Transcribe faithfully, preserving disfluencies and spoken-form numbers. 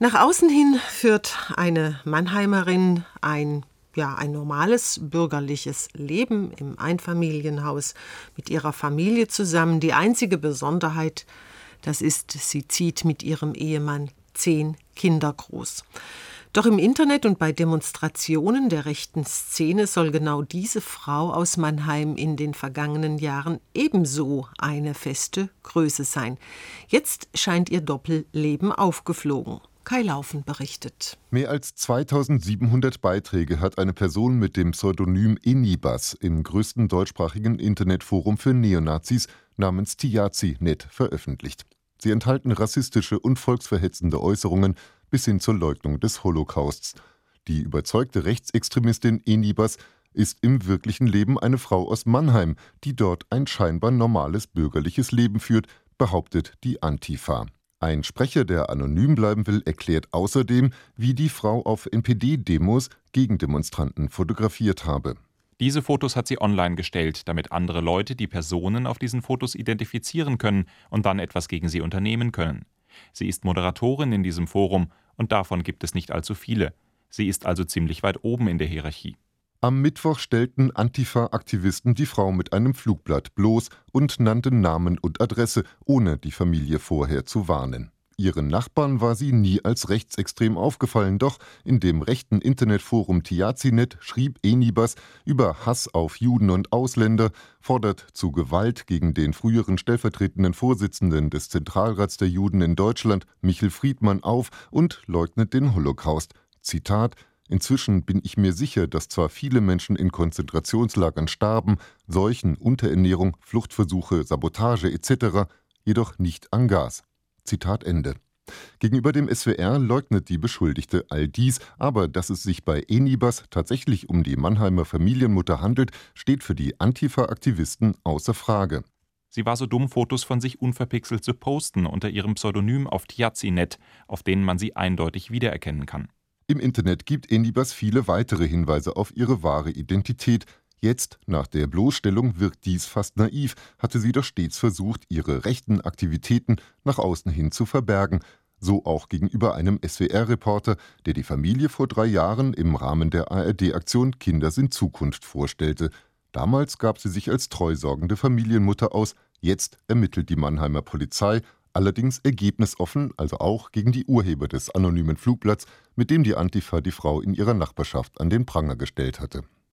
Nach außen hin führt eine Mannheimerin ein, ja, ein normales bürgerliches Leben im Einfamilienhaus mit ihrer Familie zusammen. Die einzige Besonderheit, das ist, sie zieht mit ihrem Ehemann zehn Kinder groß. Doch im Internet und bei Demonstrationen der rechten Szene soll genau diese Frau aus Mannheim in den vergangenen Jahren ebenso eine feste Größe sein. Jetzt scheint ihr Doppelleben aufgeflogen. Kai Laufen berichtet. Mehr als zweitausendsiebenhundert Beiträge hat eine Person mit dem Pseudonym Enibas im größten deutschsprachigen Internetforum für Neonazis namens Tiazi Punkt net veröffentlicht. Sie enthalten rassistische und volksverhetzende Äußerungen bis hin zur Leugnung des Holocausts. Die überzeugte Rechtsextremistin Enibas ist im wirklichen Leben eine Frau aus Mannheim, die dort ein scheinbar normales bürgerliches Leben führt, behauptet die Antifa. Ein Sprecher, der anonym bleiben will, erklärt außerdem, wie die Frau auf N P D-Demos Gegendemonstranten fotografiert habe. Diese Fotos hat sie online gestellt, damit andere Leute die Personen auf diesen Fotos identifizieren können und dann etwas gegen sie unternehmen können. Sie ist Moderatorin in diesem Forum und davon gibt es nicht allzu viele. Sie ist also ziemlich weit oben in der Hierarchie. Am Mittwoch stellten Antifa-Aktivisten die Frau mit einem Flugblatt bloß und nannten Namen und Adresse, ohne die Familie vorher zu warnen. Ihren Nachbarn war sie nie als rechtsextrem aufgefallen, doch in dem rechten Internetforum Tiazi Punkt net schrieb Enibas über Hass auf Juden und Ausländer, fordert zu Gewalt gegen den früheren stellvertretenden Vorsitzenden des Zentralrats der Juden in Deutschland, Michel Friedmann, auf und leugnet den Holocaust. Zitat: Inzwischen bin ich mir sicher, dass zwar viele Menschen in Konzentrationslagern starben, Seuchen, Unterernährung, Fluchtversuche, Sabotage et cetera, jedoch nicht an Gas. Zitat Ende. Gegenüber dem S W R leugnet die Beschuldigte all dies, aber dass es sich bei Enibas tatsächlich um die Mannheimer Familienmutter handelt, steht für die Antifa-Aktivisten außer Frage. Sie war so dumm, Fotos von sich unverpixelt zu posten unter ihrem Pseudonym auf Tiazi Punkt net, auf denen man sie eindeutig wiedererkennen kann. Im Internet gibt Enibas viele weitere Hinweise auf ihre wahre Identität. Jetzt, nach der Bloßstellung, wirkt dies fast naiv, hatte sie doch stets versucht, ihre rechten Aktivitäten nach außen hin zu verbergen. So auch gegenüber einem S W R-Reporter, der die Familie vor drei Jahren im Rahmen der A R D-Aktion Kinder sind Zukunft vorstellte. Damals gab sie sich als treusorgende Familienmutter aus, jetzt ermittelt die Mannheimer Polizei, allerdings ergebnisoffen, also auch gegen die Urheber des anonymen Flugblatts, mit dem die Antifa die Frau in ihrer Nachbarschaft an den Pranger gestellt hatte.